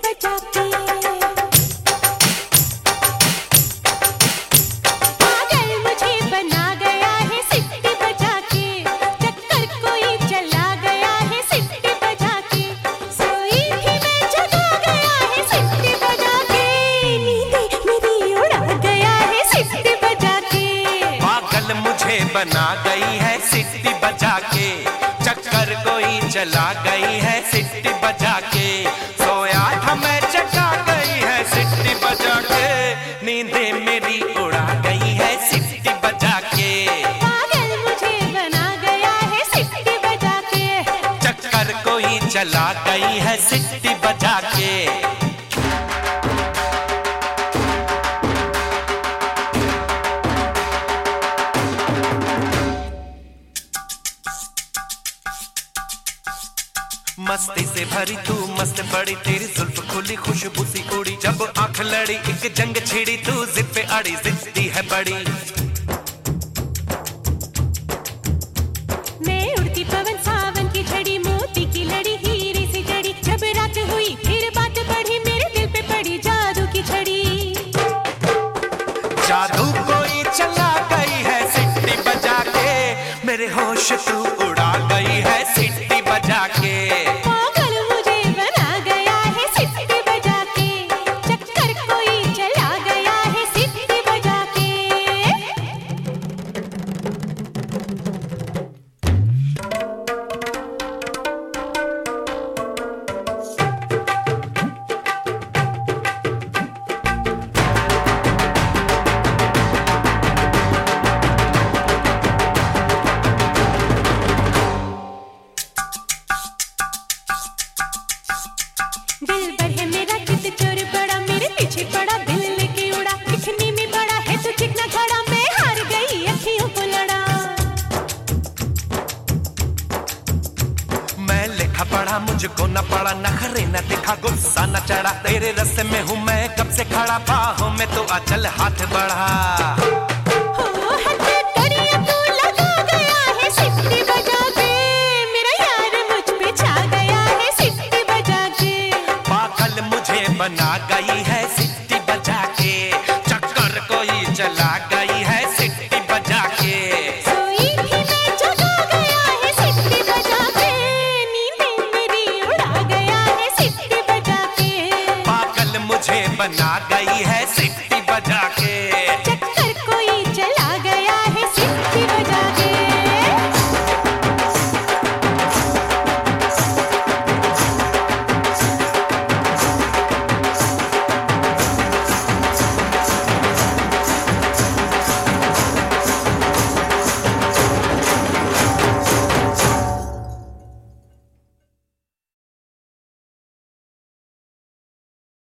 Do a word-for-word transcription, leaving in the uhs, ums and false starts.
बजा के। पागल मुझे बना गया है सिट्टी बजा के, चक्कर कोई चला गया है सिट्टी बजा के, सोई थी मैं जगा गया है सिट्टी बजा के, नींदें मेरी उड़ा गया है सिट्टी बजा के। पागल मुझे बना गई है सिट्टी बजा के, चक्कर कोई चला गई है सिट्टी बजा के, सोया था मैं जगा गई है सिट्टी बजा के, नींदें मेरी उड़ा गई है सिट्टी बजा के। पागल मुझे बना गया है सिट्टी बजा के, चक्कर कोई चला गई है सिट्टी बजा के। मस्ती से भरी तू मस्त बड़ी, तेरी जुल्फ खुली खुशबू सी उड़ी, जब आंख लड़ी एक जंग छिड़ी, तू जिद पे अड़ी जिद्दी है बड़ी। मैं उड़ती पवन सावन की छड़ी, मोती की लड़ी हीरे से जड़ी, जब रात हुई फिर बात बढ़ी, मेरे दिल पे पड़ी जादू की छड़ी। जादू कोई चला गई है सिट्टी बजा के, मेरे होश तू उड़ा गई है सिट्टी बजा के। पागल मुझे बना गया है सिट्टी बजा के, चक्कर कोई चला गया है सिट्टी बजा के। दिल भर है मेरा चित चोर बड़ा, मेरे पीछे पड़ा दिल लेके उड़ा, दिखने में बड़ा है तो चिकना खड़ा, मैं हार गई अखियों को लड़ा। मैं लिखा पढ़ा मुझको न पड़ा, नखरे न दिखा गुस्सा न चढ़ा, तेरे रस्ते में हूँ मैं कब से खड़ा, बाहों में तो अचल हाथ बढ़ा। हो हट करिया तू लगा गया है सिट्टी बजा के, मेरा यार मुझ पे छा गया है सिट्टी बजा के। पागल मुझे बना गई है